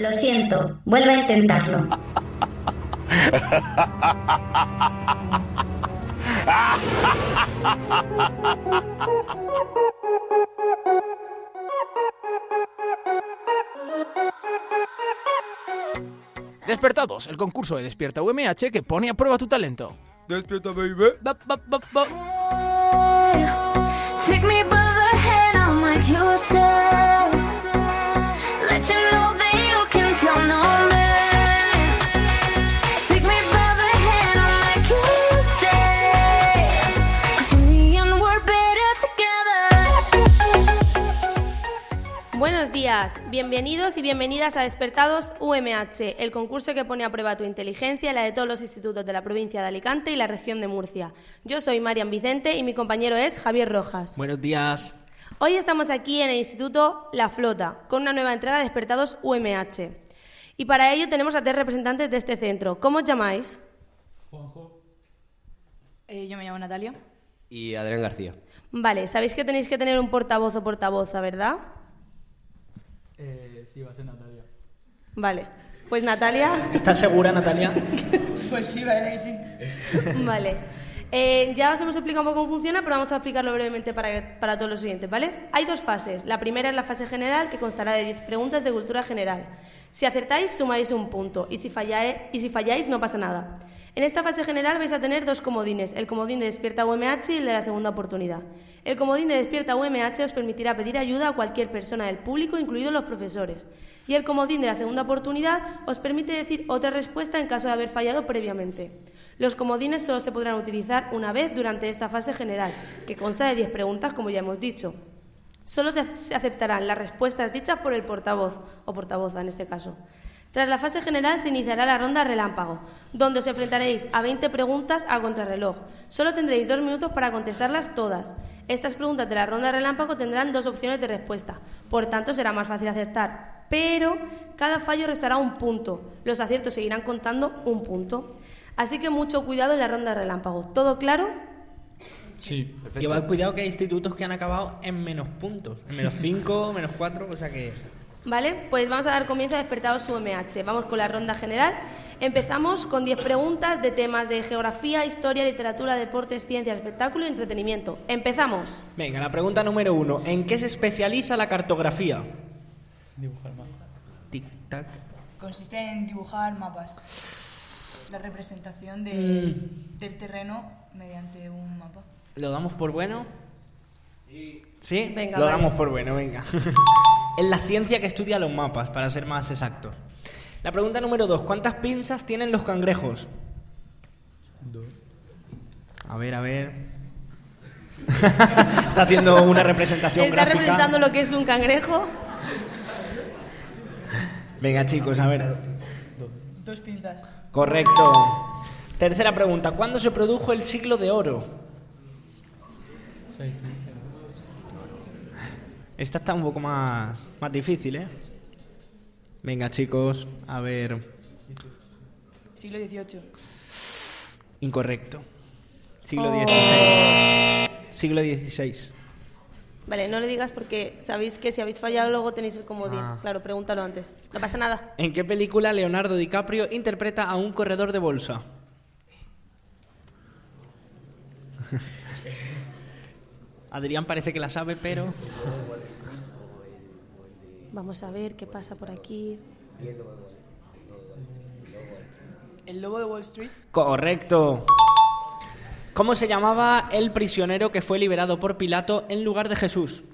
Lo siento, vuelve a intentarlo. Despertados, el concurso de Despierta UMH que pone a prueba tu talento. Despierta, baby. Take me by the hand, I'll make you stay. Let you know that you can count on me. Take me by the hand, I'll make you stay. 'Cause in the end we're better together. Buenos días, bienvenidos y bienvenidas a Despertados UMH, el concurso que pone a prueba tu inteligencia, la de todos los institutos de la provincia de Alicante y la región de Murcia. Yo soy Marian Vicente y mi compañero es Javier Rojas. Buenos días. Hoy estamos aquí en el Instituto La Flota, con una nueva entrega de Despertados UMH. Y para ello tenemos a 3 representantes de este centro. ¿Cómo os llamáis? Juanjo. Yo me llamo Natalia. Y Adrián García. Vale, sabéis que tenéis que tener un portavoz o portavoza, ¿verdad? Sí, va a ser Natalia. Vale, pues Natalia... ¿Estás segura, Natalia? Pues sí, parece que sí. Vale. Ya os hemos explicado un poco cómo funciona, pero vamos a explicarlo brevemente para todos los siguientes, ¿vale? Hay 2 fases. La primera es la fase general, que constará de 10 preguntas de cultura general. Si acertáis, sumaréis un punto, y si falláis, no pasa nada. En esta fase general vais a tener 2 comodines, el comodín de Despierta UMH y el de la segunda oportunidad. El comodín de Despierta UMH os permitirá pedir ayuda a cualquier persona del público, incluidos los profesores. Y el comodín de la segunda oportunidad os permite decir otra respuesta en caso de haber fallado previamente. Los comodines solo se podrán utilizar una vez durante esta fase general, que consta de 10 preguntas, como ya hemos dicho. Solo se aceptarán las respuestas dichas por el portavoz, o portavoza en este caso. Tras la fase general se iniciará la ronda relámpago, donde os enfrentaréis a 20 preguntas a contrarreloj. Solo tendréis 2 minutos para contestarlas todas. Estas preguntas de la ronda relámpago tendrán 2 opciones de respuesta, por tanto será más fácil acertar. Pero cada fallo restará un punto. Los aciertos seguirán contando un punto. Así que mucho cuidado en la ronda relámpago. ¿Todo claro? Sí, Perfecto. Llevad cuidado que hay institutos que han acabado en menos puntos. En menos 5, menos 4, o sea que... Vale, pues vamos a dar comienzo a Despertados UMH. Vamos con la ronda general. Empezamos con 10 preguntas de temas de geografía, historia, literatura, deportes, ciencia, espectáculo y entretenimiento. ¡Empezamos! Venga, la pregunta número 1. ¿En qué se especializa la cartografía? dibujar más. Tic-tac. Consiste en dibujar mapas. La representación del terreno mediante un mapa. ¿Lo damos por bueno? ¿Sí? Venga, Lo vale. damos por bueno, venga. Es la ciencia que estudia los mapas, para ser más exactos. La pregunta número 2. ¿Cuántas pinzas tienen los cangrejos? 2. A ver. Está haciendo una representación ¿Está gráfica. representando lo que es un cangrejo? Venga, chicos, a ver. 2 pinzas. Correcto. Tercera pregunta. ¿Cuándo se produjo el siglo de oro? 6. Esta está un poco más difícil, ¿eh? Venga, chicos, a ver. Siglo XVIII. Incorrecto. Siglo XVI. Siglo XVI. Vale, no le digas porque sabéis que si habéis fallado luego tenéis el comodín. Claro, pregúntalo antes. No pasa nada. ¿En qué película Leonardo DiCaprio interpreta a un corredor de bolsa? Adrián parece que la sabe, pero... Vamos a ver qué pasa por aquí. El lobo de Wall Street. Correcto. ¿Cómo se llamaba el prisionero que fue liberado por Pilato en lugar de Jesús?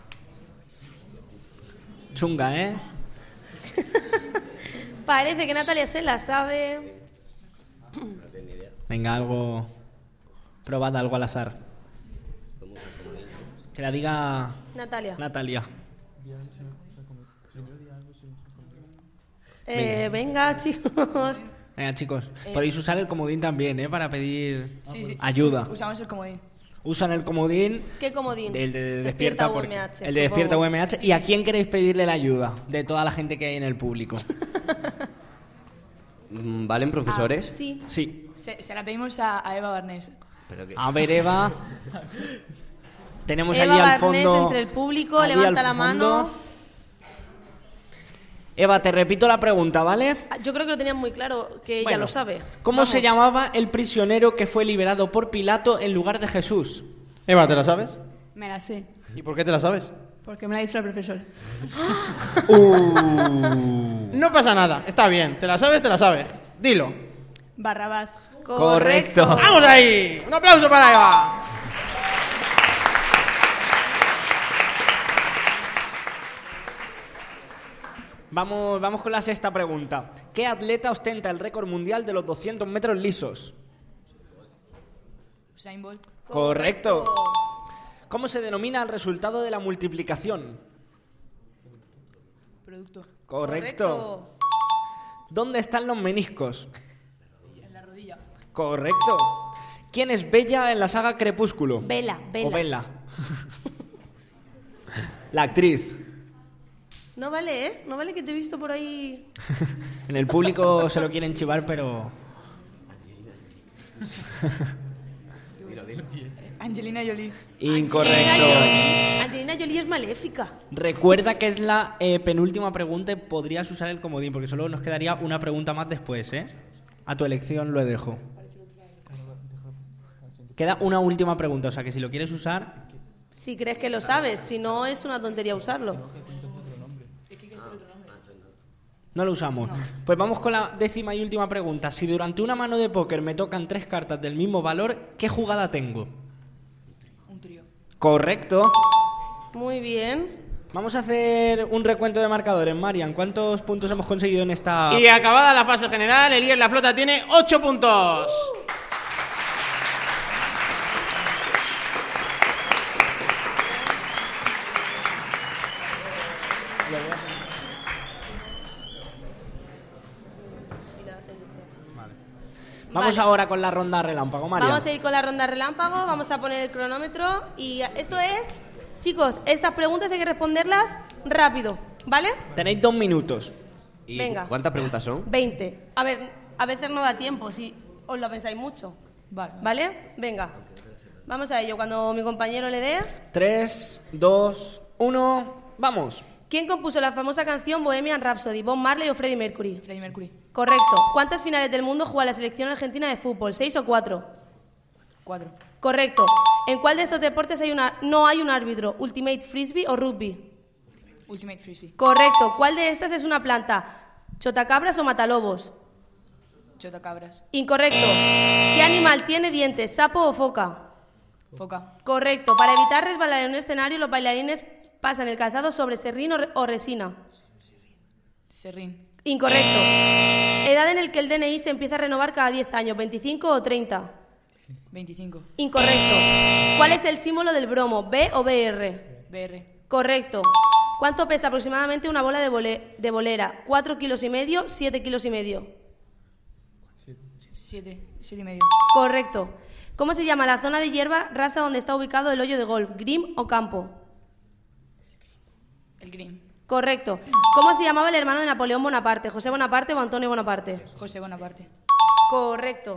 Chunga, ¿eh? Parece que Natalia se la sabe. Venga, algo... Probad algo al azar. Que la diga... Natalia. Natalia. Venga, chicos. Venga, chicos. Podéis usar el comodín también, ¿eh? Para pedir Sí. ayuda. Usamos el comodín. Usan el comodín... ¿Qué comodín? El de Despierta porque- UMH. El de Despierta supongo. UMH. ¿Y a quién queréis pedirle la ayuda? De toda la gente que hay en el público. ¿Valen profesores? Sí. Sí. Se la pedimos a Eva Barnés. Pero que... A ver, Eva. Tenemos Eva allí al Barnés fondo... entre el público, allí levanta al la fondo. mano. Eva, te repito la pregunta, ¿vale? Yo creo que lo tenían muy claro, que ella Bueno, lo sabe. ¿Cómo se Vamos. llamaba el prisionero que fue liberado por Pilato en lugar de Jesús? Eva, ¿te la sabes? Me la sé, ¿Y por qué te la sabes? porque me la ha dicho la profesora. No pasa nada, está bien. ¿Te la sabes? Te la sabes. Dilo. Barrabás. Correcto. ¡Vamos ahí! ¡Un aplauso para Eva! Vamos con la sexta pregunta. ¿Qué atleta ostenta el récord mundial de los 200 metros lisos? Usain Bolt. Correcto. ¿Cómo se denomina el resultado de la multiplicación? Producto. Correcto. ¿Dónde están los meniscos? En la rodilla. Correcto. ¿Quién es Bella en la saga Crepúsculo? Bella. O Bella. La actriz. No vale, ¿eh? No vale que te he visto por ahí... En el público se lo quieren chivar, pero... Angelina Jolie. Incorrecto. Angelina Jolie es maléfica. Recuerda que es la penúltima pregunta y podrías usar el comodín, porque solo nos quedaría una pregunta más después, ¿eh? A tu elección lo dejo. Queda una última pregunta, o sea que si lo quieres usar... Si crees que lo sabes, si no es una tontería usarlo. No lo usamos. Pues vamos con la décima y última pregunta. Si durante una mano de póker me tocan 3 cartas del mismo valor, ¿qué jugada tengo? Un trío. Correcto. Muy bien. Vamos a hacer un recuento de marcadores. Marian, ¿cuántos puntos hemos conseguido en esta...? Y acabada la fase general, Elías La Flota tiene 8 puntos. Vamos ahora con la ronda relámpago, Marian. Vamos a ir con la ronda relámpago, vamos a poner el cronómetro y esto es... Chicos, estas preguntas hay que responderlas rápido, ¿vale? Tenéis 2 minutos. ¿Y Venga. cuántas preguntas son? 20. A ver, a veces no da tiempo si os lo pensáis mucho. Vale. ¿Vale? Venga. Vamos a ello, cuando mi compañero le dé... 3, 2, 1, ¡vamos! ¿Quién compuso la famosa canción Bohemian Rhapsody? ¿Bob Marley o Freddie Mercury? Freddie Mercury. Correcto. ¿Cuántas finales del mundo juega la selección argentina de fútbol? ¿6 o 4? 4. Correcto. ¿En cuál de estos deportes no hay un árbitro? ¿Ultimate Frisbee o rugby? Ultimate Frisbee. Correcto. ¿Cuál de estas es una planta? ¿Chotacabras o matalobos? Chotacabras. Incorrecto. ¿Qué animal tiene dientes? ¿Sapo o foca? Foca. Correcto. Para evitar resbalar en un escenario, los bailarines pasan el calzado sobre serrín o resina. Serrín. Incorrecto. Edad en el que el DNI se empieza a renovar cada 10 años, 25 o 30. 25. Incorrecto. ¿Cuál es el símbolo del bromo? ¿B o BR? BR. Correcto. ¿Cuánto pesa aproximadamente una bola de bolera? ¿4 kilos y medio? ¿7 kilos y medio? 7. 7 y medio. Correcto. ¿Cómo se llama la zona de hierba rasa donde está ubicado el hoyo de golf? ¿Green o campo? El green. Correcto. ¿Cómo se llamaba el hermano de Napoleón Bonaparte? ¿José Bonaparte o Antonio Bonaparte? José Bonaparte. Correcto.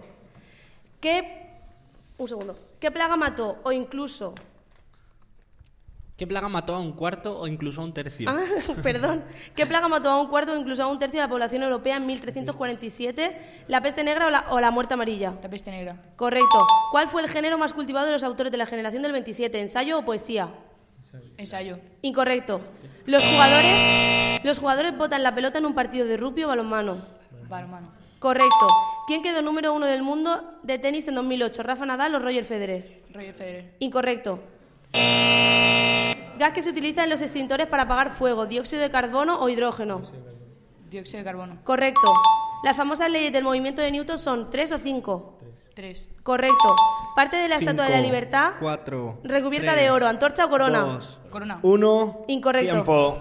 Un segundo. ¿Qué plaga mató o incluso... ¿Qué plaga mató a un cuarto o incluso a un tercio? Perdón. ¿Qué plaga mató a un cuarto o incluso a un tercio de la población europea en 1347? ¿La peste negra o la muerte amarilla? La peste negra. Correcto. ¿Cuál fue el género más cultivado de los autores de la generación del 27? ¿Ensayo o poesía? Ensayo. Incorrecto. Los jugadores botan la pelota en un partido de rugby o balonmano. Balonmano. Correcto. ¿Quién quedó número 1 del mundo de tenis en 2008? ¿Rafa Nadal o Roger Federer? Roger Federer. Incorrecto. Gas que se utiliza en los extintores para apagar fuego, dióxido de carbono o hidrógeno. Dióxido de carbono. Correcto. Las famosas leyes del movimiento de Newton son 3 o 5. 3. Correcto. Parte de la Estatua de la Libertad 4. recubierta de oro, antorcha o corona. 2. Corona. 1. Incorrecto. Tiempo.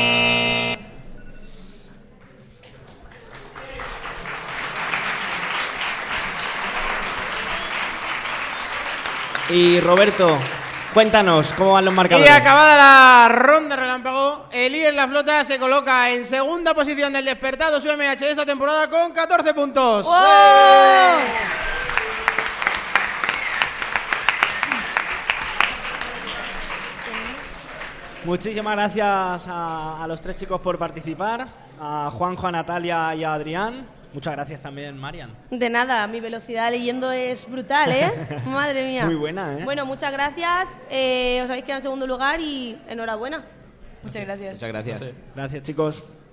Y Roberto, cuéntanos cómo van los Y marcadores. acabada la ronda relámpago, Elías La Flota se coloca en segunda posición del Despertado su UMH de esta temporada con 14 puntos. Muchísimas gracias a los 3 chicos por participar. a Juanjo, a Natalia y a Adrián. Muchas gracias también, Marian. De nada, mi velocidad leyendo es brutal, ¿eh? Madre mía. Muy buena, ¿eh? Bueno, muchas gracias. Os habéis quedado en segundo lugar y enhorabuena. Muchas gracias. Muchas gracias. Gracias, chicos.